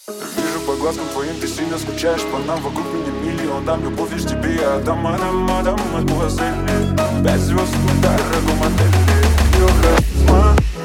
Вижу по глазкам твоим, ты сильно скучаешь по нам. Вокруг меня миллион, дам любовь лишь тебе. Я отдам, мадемуазель. 5 звезд на дорогом отеле. Ее харизма